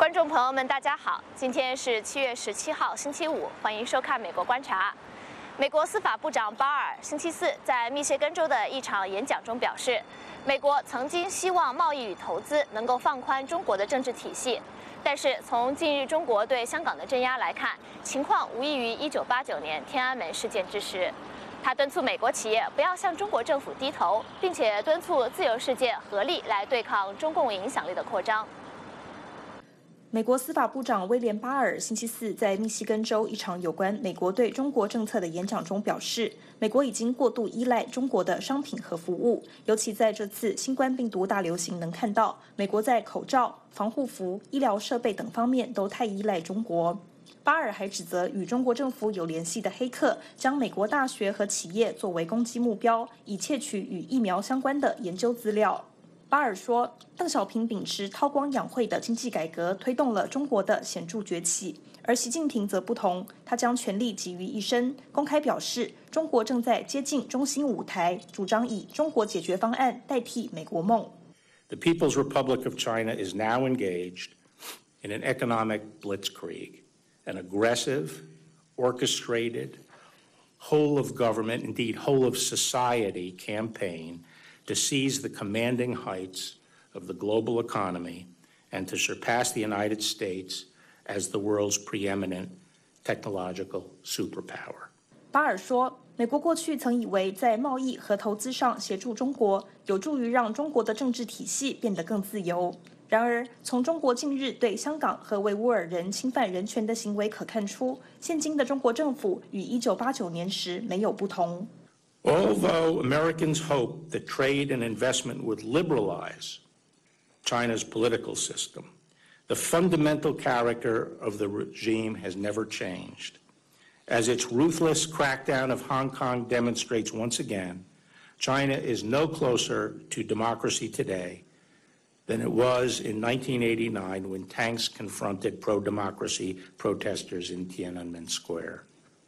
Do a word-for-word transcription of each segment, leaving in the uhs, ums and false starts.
观众朋友们，大家好，今天是七月十七号，星期五，欢迎收看《美国观察》。美国司法部长巴尔星期四在密歇根州的一场演讲中表示，美国曾经希望贸易与投资能够放宽中国的政治体系，但是从近日中国对香港的镇压来看，情况无异于一九八九年天安门事件之时。他敦促美国企业不要向中国政府低头，并且敦促自由世界合力来对抗中共影响力的扩张。 美国司法部长威廉·巴尔星期四在密西根州一场有关美国对中国政策的演讲中表示，美国已经过度依赖中国的商品和服务，尤其在这次新冠病毒大流行能看到，美国在口罩、防护服、医疗设备等方面都太依赖中国。巴尔还指责与中国政府有联系的黑客将美国大学和企业作为攻击目标，以窃取与疫苗相关的研究资料。巴尔说，邓小平秉持韬光养晦的经济改革，推动了中国的显著崛起，而习近平则不同，他将全力集于一身，公开表示中国正在接近中心舞台，主张以中国解决方案代替美国梦。 The People's Republic of China is now engaged in an economic blitzkrieg, an aggressive, orchestrated, whole of government, indeed whole of society campaign to seize the commanding heights of the global economy and to surpass the United States as the world's preeminent technological superpower. 巴尔说，美国过去曾以为在贸易和投资上协助中国，有助于让中国的政治体系变得更自由。然而，从中国近日对香港和维吾尔人侵犯人权的行为可看出，现今的中国政府与一九八九年时没有不同。 Although Americans hope that trade and investment would liberalize China's political system, the fundamental character of the regime has never changed. As its ruthless crackdown of Hong Kong demonstrates once again, China is no closer to democracy today than it was in nineteen eighty-nine when tanks confronted pro-democracy protesters in Tiananmen Square.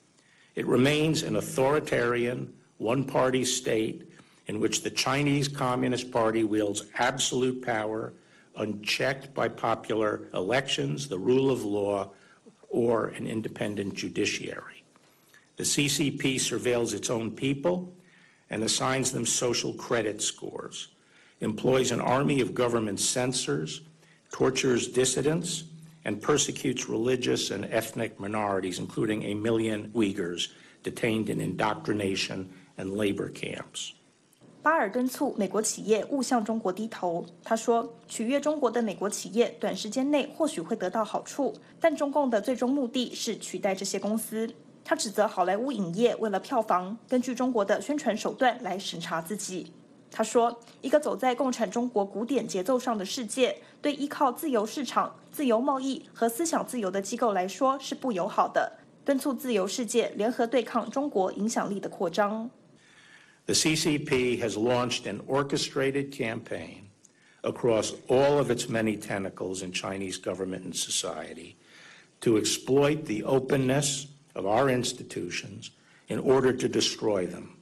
It remains an authoritarian, one-party state in which the Chinese Communist Party wields absolute power, unchecked by popular elections, the rule of law, or an independent judiciary. The C C P surveils its own people and assigns them social credit scores, employs an army of government censors, tortures dissidents, and persecutes religious and ethnic minorities, including a million Uyghurs detained in indoctrination and labor camps. 巴尔敦促美国企业勿向中国低头。他说，取悦中国的美国企业短时间内或许会得到好处，但中共的最终目的是取代这些公司。他指责好莱坞影业为了票房，根据中国的宣传手段来审查自己。他说，一个走在共产中国古典节奏上的世界，对依靠自由市场、自由贸易和思想自由的机构来说是不友好的，敦促自由世界联合对抗中国影响力的扩张。 The C C P has launched an orchestrated campaign across all of its many tentacles in Chinese government and society to exploit the openness of our institutions in order to destroy them.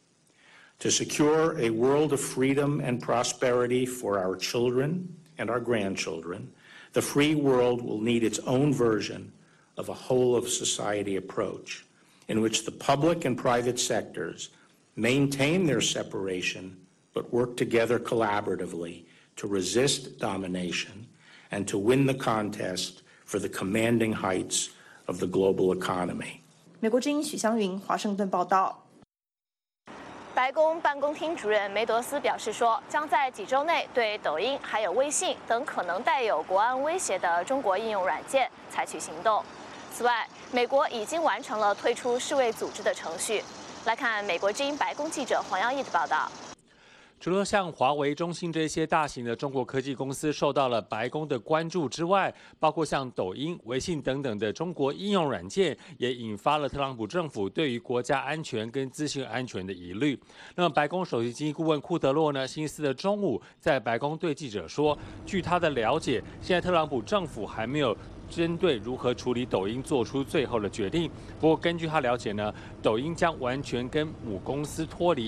To secure a world of freedom and prosperity for our children and our grandchildren, the free world will need its own version of a whole-of-society approach in which the public and private sectors maintain their separation but work together collaboratively to resist domination and to win the contest for the commanding heights of the global economy. 美国之音许湘云，华盛顿报道。 白宫办公厅主任梅德斯表示说，将在几周内对抖音还有微信等可能带有国安威胁的中国应用软件采取行动。此外，美国已经完成了退出世卫组织的程序。来看美国之音白宫记者黄耀义的报道。 除了像华为、中兴这些大型的中国科技公司受到了白宫的关注之外，包括像抖音、微信等等的中国应用软件，也引发了特朗普政府对于国家安全跟资讯安全的疑虑。那么，白宫首席经济顾问库德洛呢，星期四的中午在白宫对记者说，据他的了解，现在特朗普政府还没有针对如何处理抖音做出最后的决定。不过，根据他了解呢，抖音将完全跟母公司脱离。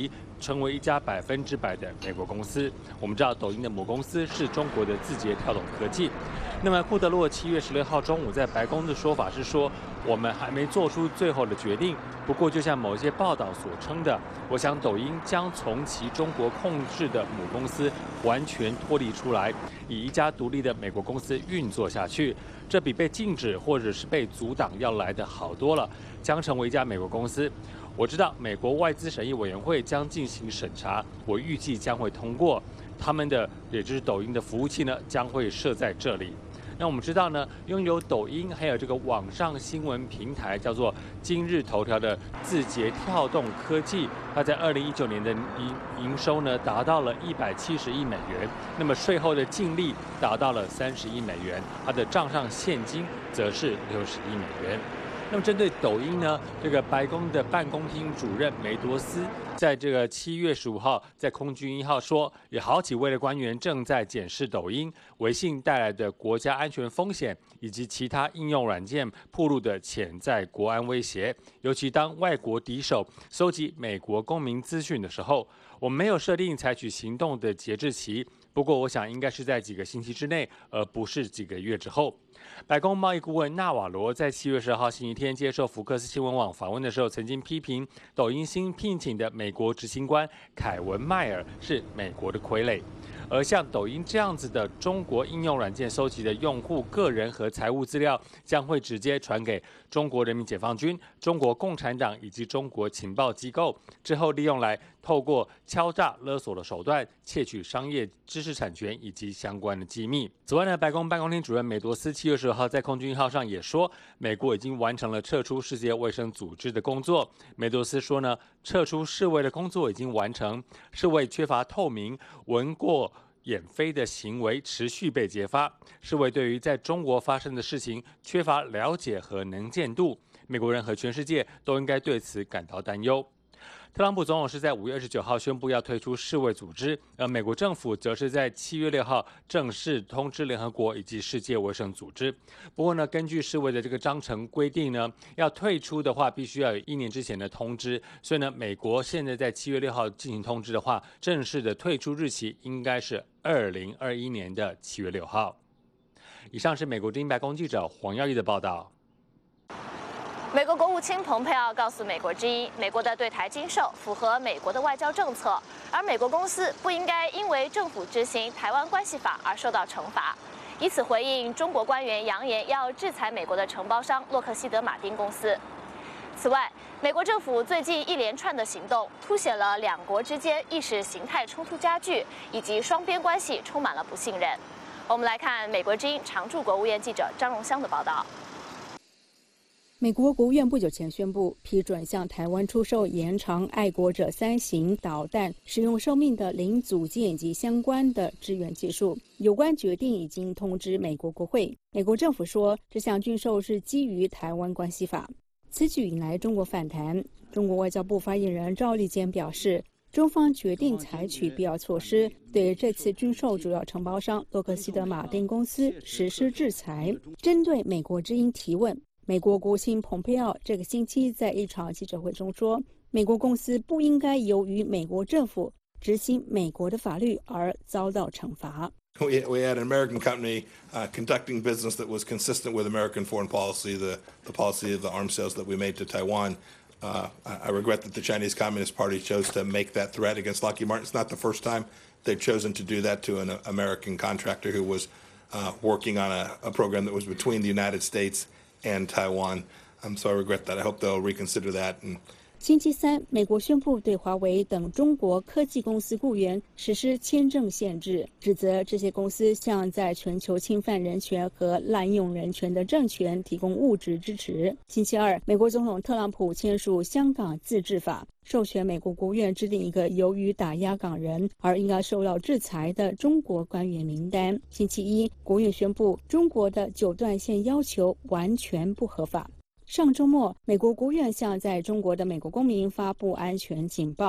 成为一家百分之百的美国公司。我们知道，抖音的母公司是中国的字节跳动科技。那么，库德洛七月十六号中午在白宫的说法是说，我们还没做出最后的决定。不过，就像某些报道所称的，我想抖音将从其中国控制的母公司完全脱离出来，以一家独立的美国公司运作下去。这比被禁止或者是被阻挡要来的好多了，将成为一家美国公司。我知道美国外资审议委员会将进行审查，我预计将会通过。他们的也就是抖音的服务器呢，将会设在这里。那我们知道呢，拥有抖音还有这个网上新闻平台叫做今日头条的字节跳动科技，它在二零一九年的营营收呢达到了一百七十亿美元，那么税后的净利达到了三十亿美元，它的账上现金则是六十亿美元。那么针对抖音呢，这个白宫的办公厅主任梅多斯在这个七月十五号在空军一号说，有好几位的官员正在检视抖音、微信带来的国家安全风险，以及其他应用软件暴露的潜在国安威胁。尤其当外国敌手搜集美国公民资讯的时候，我们没有设定采取行动的节制期。不过，我想应该是在几个星期之内，而不是几个月之后。白宫贸易顾问纳瓦罗在七月十号星期天接受福克斯新闻网访问的时候，曾经批评抖音新聘请的美国执行官凯文迈尔是美国的傀儡。而像抖音这样子的中国应用软件收集的用户个人和财务资料，将会直接传给中国人民解放军、中国共产党以及中国情报机构，之后利用来透过敲诈勒索的手段窃取商业知识产权以及相关的机密。此外呢，白宫办公厅主任梅多斯七月十号在空军一号上也说，美国已经完成了撤出世界卫生组织的工作。梅多斯说呢，撤出世卫的工作已经完成，世卫缺乏透明、闻过眼飞的行为持续被揭发，世卫对于在中国发生的事情缺乏了解和能见度，美国人和全世界都应该对此感到担忧。特朗普总统是在五月二十九号宣布要退出世卫组织，而美国政府则是在七月六号正式通知联合国以及世界卫生组织。不过呢，根据世卫的这个章程规定呢，要退出的话，必须要有一年之前的通知。所以呢，美国现在在七月六号进行通知的话，正式的退出日期应该是二零二一年的七月六号。以上是美国之音白宫记者黄耀义的报道。 美国国务卿蓬佩奥告诉美国之音，美国的对台禁售符合美国的外交政策，而美国公司不应该因为政府执行《台湾关系法》而受到惩罚，以此回应中国官员扬言要制裁美国的承包商洛克希德马丁公司。此外，美国政府最近一连串的行动，凸显了两国之间意识形态冲突加剧，以及双边关系充满了不信任。我们来看美国之音常驻国务院记者张荣香的报道。 美国国务院不久前宣布批准向台湾出售延长爱国者三型导弹使用寿命的零组件及相关的支援技术。有关决定已经通知美国国会。美国政府说，这项军售是基于台湾关系法。此举引来中国反弹。中国外交部发言人赵立坚表示，中方决定采取必要措施，对这次军售主要承包商洛克希德马丁公司实施制裁。针对美国之音提问，美国国务卿蓬佩奥这个星期在一场记者会中说，美国公司不应该由于美国政府执行美国的法律而遭到惩罚。 We, we had an American company uh, conducting business that was consistent with American foreign policy, the, the policy of the arms sales that we made to Taiwan. Uh, I, I regret that the Chinese Communist Party chose to make that threat against Lockheed Martin. It's not the first time they've chosen to do that to an uh, American contractor who was uh, working on a, a program that was between the United States and Taiwan. Um, so I regret that. I hope they'll reconsider that. And, 星期三，美国宣布对华为等中国科技公司雇员实施签证限制，指责这些公司向在全球侵犯人权和滥用人权的政权提供物质支持。星期二，美国总统特朗普签署香港自治法，授权美国国务院制定一个由于打压港人而应该受到制裁的中国官员名单。星期一，国务院宣布中国的九段线要求完全不合法。上周末，美国国务院向在中国的美国公民发布安全警报，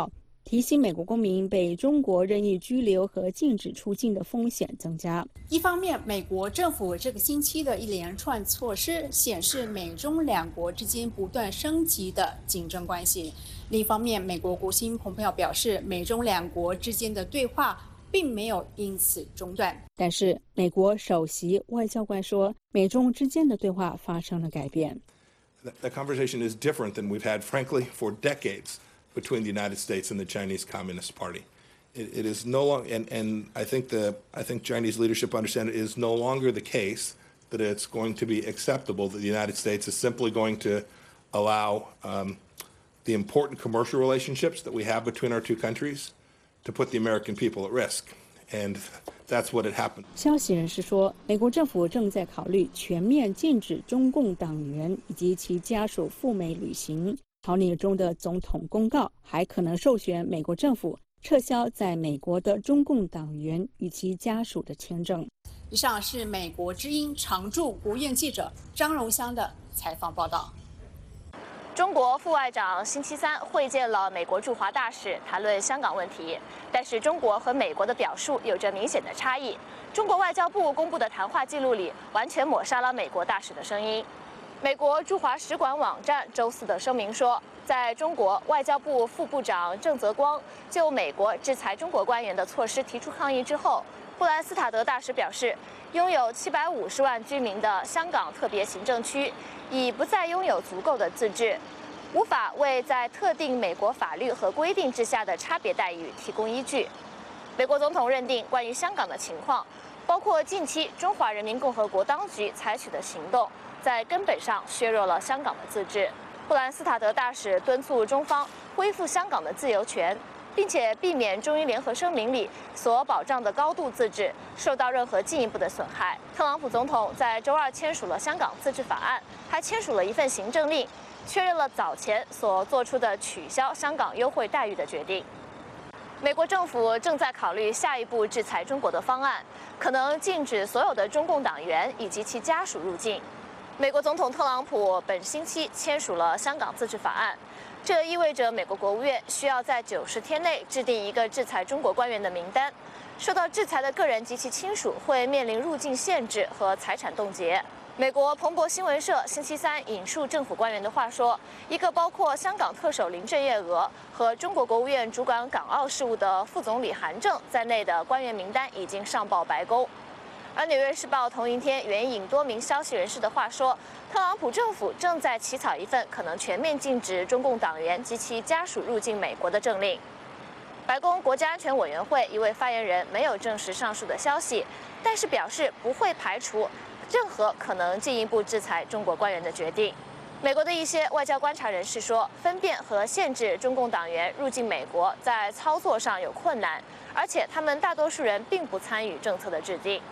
提醒美国公民被中国任意拘留和禁止出境的风险增加。 一方面，美国政府这个星期的一连串措施显示美中两国之间不断升级的竞争关系；另一方面，美国国务卿蓬佩奥表示，美中两国之间的对话并没有因此中断。 但是，美国首席外交官说，美中之间的对话发生了改变。 The conversation is different than we've had, frankly, for decades between the United States and the Chinese Communist Party. It, it is no longer, and, and I think the I think Chinese leadership understand it is no longer the case that it's going to be acceptable that the United States is simply going to allow um, the important commercial relationships that we have between our two countries to put the American people at risk. And that's what had happened. 消息人士说，美国政府正在考虑全面禁止中共党员以及其家属赴美旅行。草拟中的总统公告还可能授权美国政府撤销在美国的中共党员与其家属的签证。 以上是美国之音常驻国务院记者张荣香的采访报道。 中国副外长星期三会见了美国驻华大使，谈论香港问题。但是中国和美国的表述有着明显的差异。中国外交部公布的谈话记录里，完全抹杀了美国大使的声音。美国驻华使馆网站周四的声明说，在中国外交部副部长郑泽光就美国制裁中国官员的措施提出抗议之后，布兰斯塔德大使表示，拥有七百五十万居民的香港特别行政区已不再拥有足够的自治，无法为在特定美国法律和规定之下的差别待遇提供依据。美国总统认定，关于香港的情况，包括近期中华人民共和国当局采取的行动，在根本上削弱了香港的自治。布兰斯塔德大使敦促中方恢复香港的自由权，并且避免中英联合声明里所保障的高度自治受到任何进一步的损害。特朗普总统在周二签署了香港自治法案，还签署了一份行政令，确认了早前所做出的取消香港优惠待遇的决定。美国政府正在考虑下一步制裁中国的方案，可能禁止所有的中共党员以及其家属入境。美国总统特朗普本星期签署了香港自治法案，这意味着美国国务院需要在九十天内制定一个制裁中国官员的名单。受到制裁的个人及其亲属会面临入境限制和财产冻结。美国彭博新闻社星期三引述政府官员的话说，一个包括香港特首林郑月娥和中国国务院主管港澳事务的副总理韩正在内的官员名单已经上报白宫。而《纽约时报》同一天援引多名消息人士的话说，特朗普政府正在起草一份可能全面禁止中共党员及其家属入境美国的政令。白宫国家安全委员会一位发言人没有证实上述的消息，但是表示不会排除任何可能进一步制裁中国官员的决定。美国的一些外交观察人士说，分辨和限制中共党员入境美国在操作上有困难，而且他们大多数人并不参与政策的制定。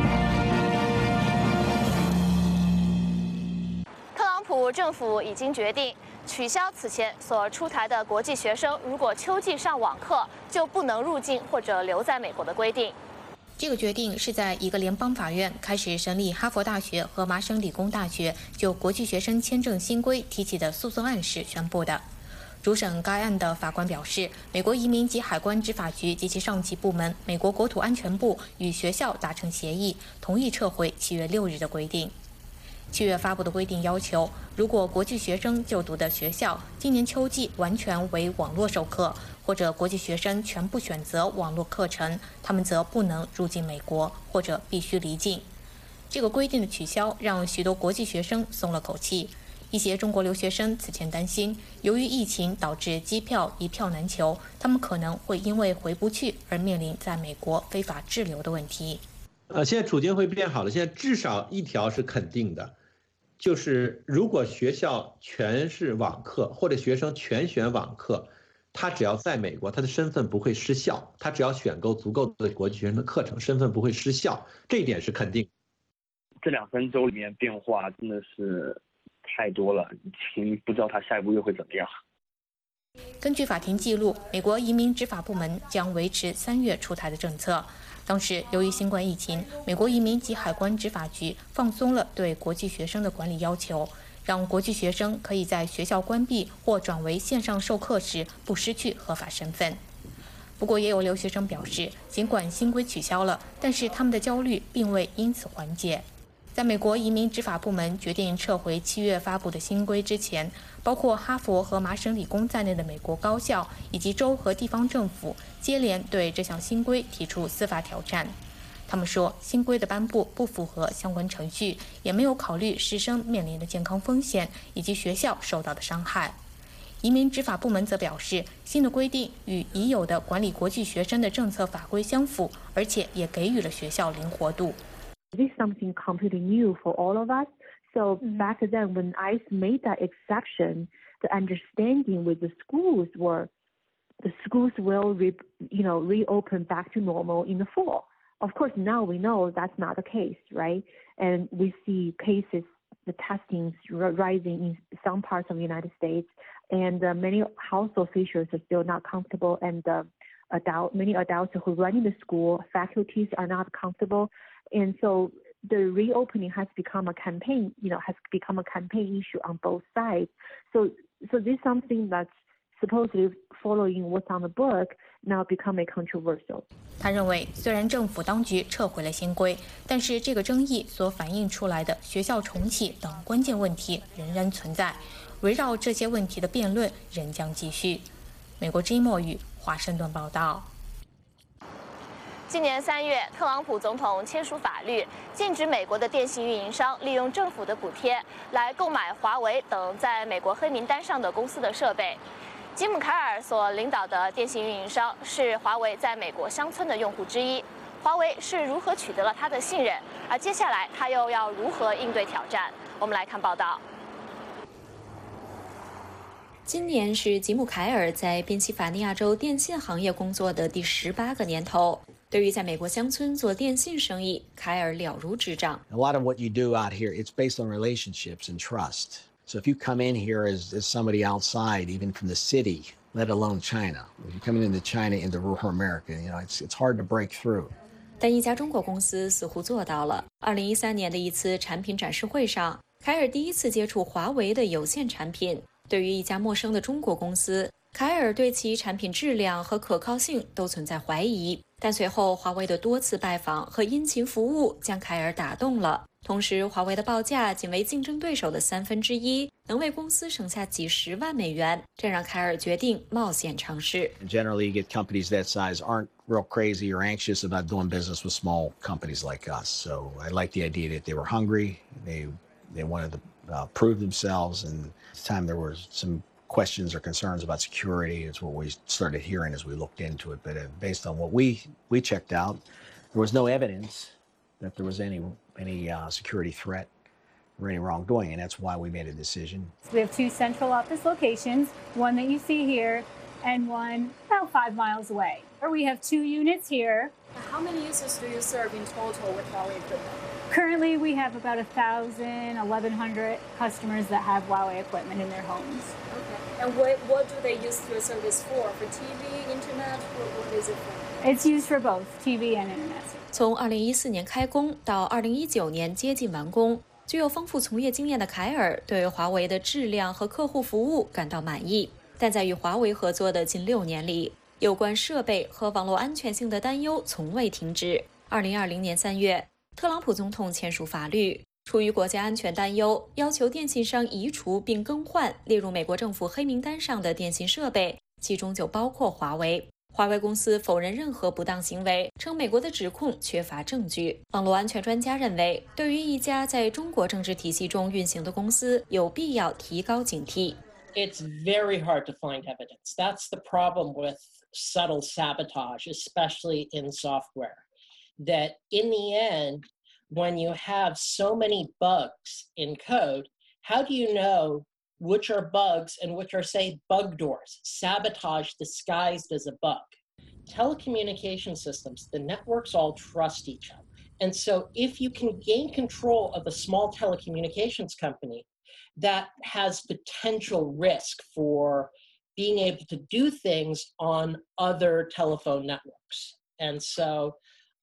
政府已经决定， 取消此前所出台的国际学生如果秋季上网课就不能入境或者留在美国的规定。 这个决定是在一个联邦法院开始审理哈佛大学和麻省理工大学就国际学生签证新规提起的诉讼案时宣布的。主审该案的法官表示，美国移民及海关执法局及其上级部门美国国土安全部与学校达成协议，同意撤回七月六日的规定。七月发布的规定要求，如果国际学生就读的学校今年秋季完全为网络授课，或者国际学生全部选择网络课程，他们则不能入境美国，或者必须离境。这个规定的取消让许多国际学生松了口气。一些中国留学生此前担心，由于疫情导致机票一票难求，他们可能会因为回不去而面临在美国非法滞留的问题。 呃，现在处境会变好了，现在至少一条是肯定的。就是如果学校全是网课，或者学生全选网课，他只要在美国，他的身份不会失效。他只要选购足够的国际学生的课程，身份不会失效，这一点是肯定。 这两三周里面变化真的是太多了，已经不知道他下一步又会怎么样。 根据法庭记录，美国移民执法部门将维持三月出台的政策。当时，由于新冠疫情，美国移民及海关执法局放松了对国际学生的管理要求，让国际学生可以在学校关闭或转为线上授课时不失去合法身份。不过，也有留学生表示，尽管新规取消了，但是他们的焦虑并未因此缓解。在美国移民执法部门决定撤回七月发布的新规之前，包括哈佛和麻省理工在内的美国高校以及州和地方政府接连对这项新规提出司法挑战。他们说，新规的颁布不符合相关程序，也没有考虑师生面临的健康风险以及学校受到的伤害。移民执法部门则表示，新的规定与已有的管理国际学生的政策法规相符，而且也给予了学校灵活度。 This is something completely new for all of us. So back then, when I C E made that exception, the understanding with the schools were the schools will, re, you know, reopen back to normal in the fall. Of course, now we know that's not the case, right? And we see cases, the testings rising in some parts of the United States, and uh, many health officials are still not comfortable, and uh, adult, many adults who are running the school, faculties are not comfortable. And so the reopening has become a campaign, you know, has become a campaign issue on both sides. So, so this is something that's supposedly following what's on the book now become a controversial. 他认为，虽然政府当局撤回了新规，但是这个争议所反映出来的学校重启等关键问题仍然存在，围绕这些问题的辩论仍将继续。美国之音墨语华盛顿报道。 今年三月，特朗普总统签署法律，禁止美国的电信运营商利用政府的补贴来购买华为等在美国黑名单上的公司的设备。吉姆·凯尔所领导的电信运营商是华为在美国乡村的用户之一。华为是如何取得了他的信任？而接下来他又要如何应对挑战？我们来看报道。 今年是吉姆·凯尔在宾夕法尼亚州电信行业工作的第十八个年头。对于在美国乡村做电信生意，凯尔了如指掌。 A lot of what you do out here, it's based on relationships and trust. So if you come in here as, as somebody outside, even from the city, let alone China, if you're coming into China, into rural America, you know, it's it's hard to break through. 但一家中国公司似乎做到了。二零一三年的一次产品展示会上，凯尔第一次接触华为的有线产品。对于一家陌生的中国公司，凯尔对其产品质量和可靠性都存在怀疑。但随后，华为的多次拜访和殷勤服务将凯尔打动了。同时，华为的报价仅为竞争对手的三分之一，能为公司省下几十万美元，这让凯尔决定冒险尝试。 Generally, you get companies that size aren't real crazy or anxious about doing business with small companies like us. So I like the idea that they were hungry, they they wanted to uh, prove themselves, and this time there was some questions or concerns about security. It's what we started hearing as we looked into it. But uh, based on what we we checked out, there was no evidence that there was any any uh, security threat or any wrongdoing, and that's why we made a decision. We have two central office locations, one that you see here and one about five miles away. We have two units here. How many users do you serve in total with Huawei equipment? Currently, we have about one thousand, eleven hundred customers that have Huawei equipment in their homes. And what what do they use your service for? For T V, internet, or what is it for? It's used for both T V and internet. 从二零一四年开工到二零一九年接近完工，具有丰富从业经验的凯尔对华为的质量和客户服务感到满意。但在与华为合作的近六年里，有关设备和网络安全性的担忧从未停止。二零二零年三月，特朗普总统签署法律，出于国家安全担忧，要求电信商移除并更换列入美国政府黑名单上的电信设备，其中就包括华为。华为公司否认任何不当行为，称美国的指控缺乏证据。网络安全专家认为，对于一家在中国政治体系中运行的公司，有必要提高警惕。 It's very hard to find evidence. That's the problem with subtle sabotage, especially in software. That in the end, when you have so many bugs in code, how do you know which are bugs and which are, say, bug doors, sabotage disguised as a bug? Telecommunication systems, the networks all trust each other. And so if you can gain control of a small telecommunications company that has potential risk for being able to do things on other telephone networks. And so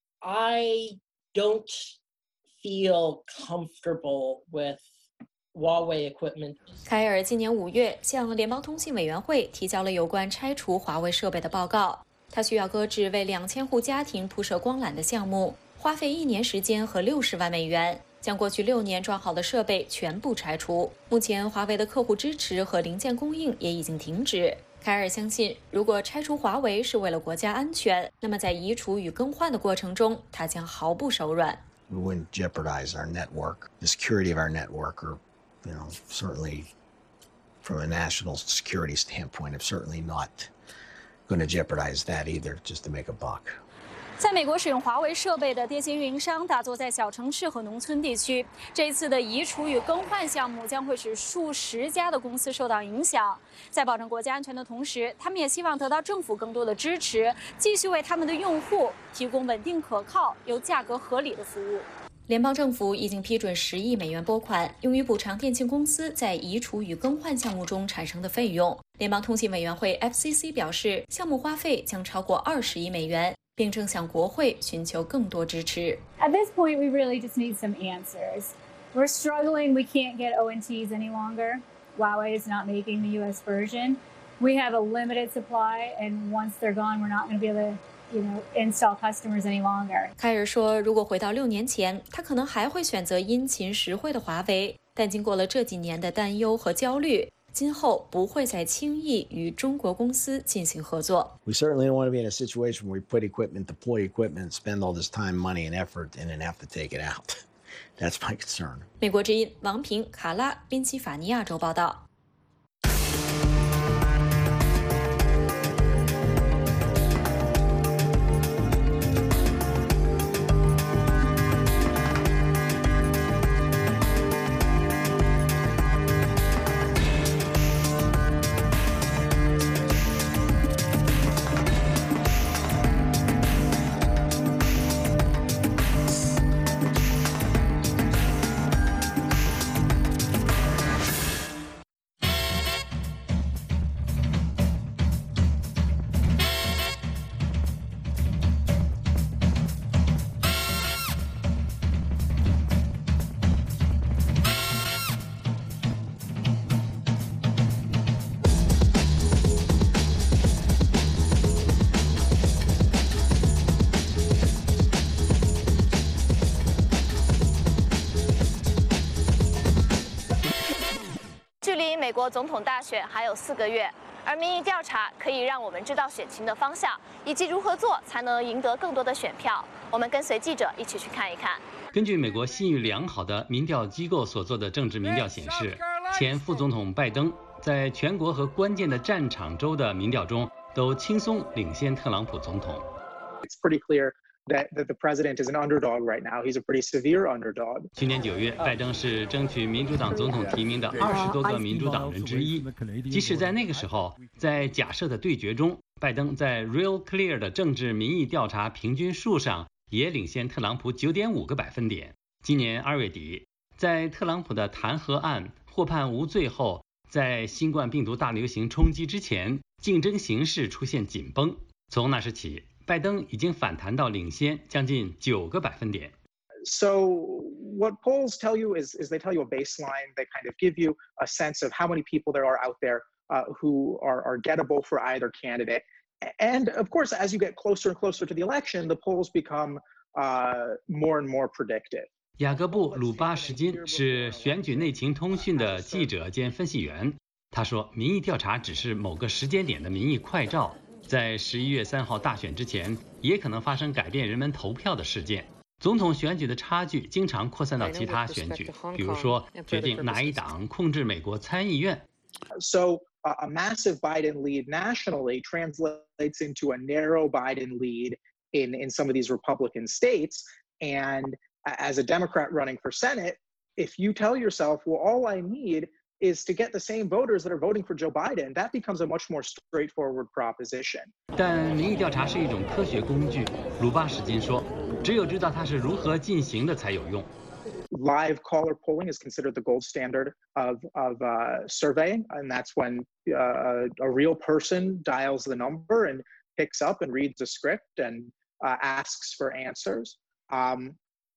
I don't feel comfortable with Huawei equipment. 凯尔今年五月向联邦通信委员会提交了有关拆除华为设备的报告。他需要搁置为两千户家庭铺设光缆的项目，花费一年时间和六十万美元，将过去六年装好的设备全部拆除。目前，华为的客户支持和零件供应也已经停止。凯尔相信，如果拆除华为是为了国家安全，那么在移除与更换的过程中，他将毫不手软。 We wouldn't jeopardize our network, the security of our network, or, you know, certainly from a national security standpoint, I'm certainly not going to jeopardize that either, just to make a buck. 在美国使用华为设备的电信运营商大多在小城市和农村地区。这一次的移除与更换项目将会使数十家的公司受到影响。在保证国家安全的同时，他们也希望得到政府更多的支持，继续为他们的用户提供稳定可靠又价格合理的服务。 联邦政府已经批准十亿美元拨款，用于补偿电信公司在移除与更换项目中产生的费用。联邦通信委员会 F C C 表示，项目花费将超过二十亿美元，并正向国会寻求更多支持。 At this point, we really just need some answers. We're struggling. We can't get O N Ts any longer. Huawei is not making the U S version. We have a limited supply, and once they're gone, we're not going to be able to, you know, install customers any longer. 凯尔说，如果回到六年前，他可能还会选择殷勤实惠的华为，但经过了这几年的担忧和焦虑，今后不会再轻易与中国公司进行合作。 We certainly don't want to be in a situation where we put equipment, deploy equipment, spend all this time, money, and effort, and then have to take it out. That's my concern. 美国之音王平、卡拉、宾夕法尼亚州报道。 美国总统大选还有四个月，而民意调查可以让我们知道选情的方向，以及如何做才能赢得更多的选票。我们跟随记者一起去看一看。 根据美国信誉良好的民调机构所做的政治民调显示，前副总统拜登在全国和关键的战场州的民调中都轻松领先特朗普总统。 It's pretty clear that, that the president is an underdog right now. He's a pretty severe underdog. 去年九月，拜登是争取民主党总统提名的二十多个民主党人之一。即使在那个时候，在假设的对决中，拜登在 Real Clear 的政治民意调查平均数上也领先特朗普 九点五个百分点。今年二月底，在特朗普的弹劾案获判无罪后， 在新冠病毒大流行冲击之前，竞争形势出现紧绷。从那时起，拜登已经反弹到领先将近九个百分点。 So what polls tell you is, is they tell you a baseline. They kind of give you a sense of how many people there are out there uh, who are, are gettable for either candidate. And of course, as you get closer and closer to the election, the polls become uh, more and more predictive. 雅各布·鲁巴什金是选举内情通讯的记者兼分析员。他说，民意调查只是某个时间点的民意快照，在十一月三号大选之前，也可能发生改变人们投票的事件。总统选举的差距经常扩散到其他选举，比如说决定哪一党控制美国参议院。 So uh, a massive Biden lead nationally translates into a narrow Biden lead in, in some of these Republican states. And as a Democrat running for Senate, if you tell yourself, well, all I need is to get the same voters that are voting for Joe Biden, that becomes a much more straightforward proposition. 但民意调查是一种科学工具，鲁巴什金说，只有知道它是如何进行的才有用。 Live caller polling is considered the gold standard of, of uh, surveying, and that's when uh, a real person dials the number and picks up and reads a script and uh, asks for answers. Um,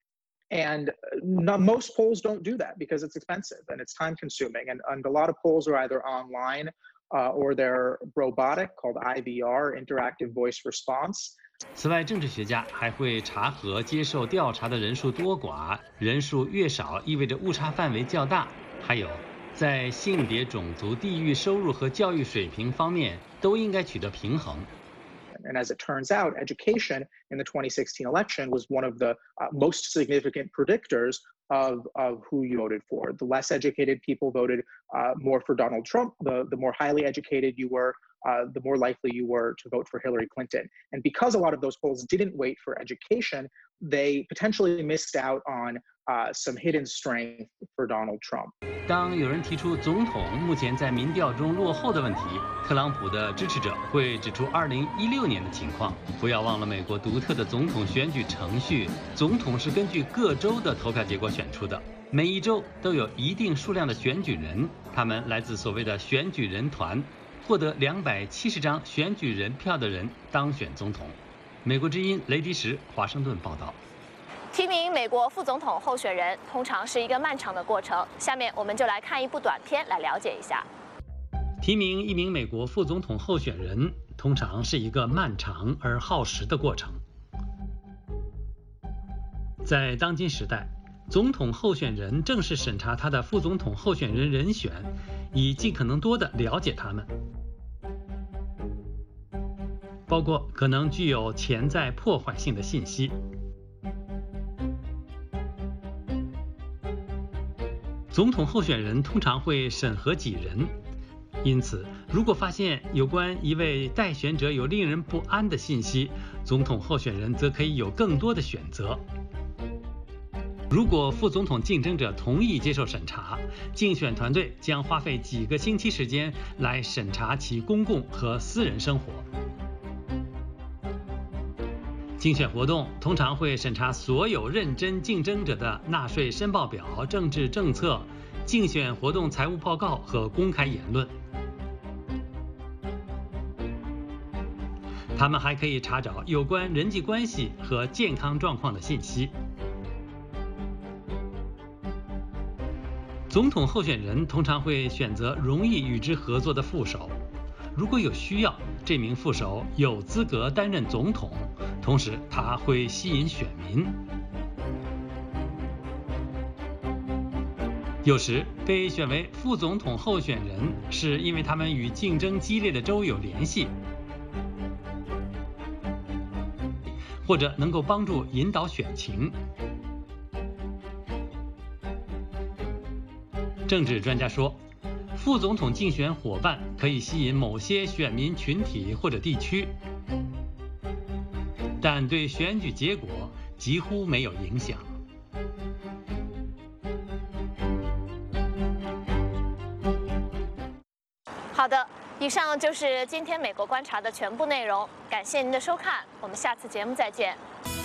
and not, most polls don't do that because it's expensive and it's time consuming. And, and a lot of polls are either online uh, or they're robotic, called I V R, interactive voice response. 此外，政治学家还会查核接受调查的人数多寡，人数越少意味着误差范围较大，还有在性别、种族、地域、收入和教育水平方面都应该取得平衡。 And as it turns out, education in the twenty sixteen election was one of the uh, most significant predictors of, of who you voted for. The less educated people voted uh, more for Donald Trump. The, the more highly educated you were, uh, the more likely you were to vote for Hillary Clinton. And because a lot of those polls didn't wait for education, they potentially missed out on uh, some hidden strength for Donald Trump. 当有人提出总统目前在民调中落后的问题，特朗普的支持者会指出二零一六年的情况。不要忘了美国独特的总统选举程序，总统是根据各州的投票结果选出的，每一州都有一定数量的选举人，他们来自所谓的选举人团，获得两百七十张选举人票的人当选总统。美国之音雷迪什华盛顿报道。 提名美国副总统候选人通常是一个漫长的过程，下面我们就来看一部短片来了解一下。 提名一名美国副总统候选人通常是一个漫长而耗时的过程。在当今时代，总统候选人正是审查他的副总统候选人人选，以尽可能多地了解他们，包括可能具有潜在破坏性的信息。总统候选人通常会审核几人，因此，如果发现有关一位待选者有令人不安的信息，总统候选人则可以有更多的选择。如果副总统竞争者同意接受审查，竞选团队将花费几个星期时间来审查其公共和私人生活。竞选活动通常会审查所有认真竞争者的纳税申报表、政治政策、竞选活动财务报告和公开言论。他们还可以查找有关人际关系和健康状况的信息。总统候选人通常会选择容易与之合作的副手。如果有需要，这名副手有资格担任总统，同时他会吸引选民。有时被选为副总统候选人，是因为他们与竞争激烈的州有联系，或者能够帮助引导选情。政治专家说，副总统竞选伙伴可以吸引某些选民群体或者地区，但对选举结果几乎没有影响。 好的，以上就是今天美国观察的全部内容，感谢您的收看，我们下次节目再见。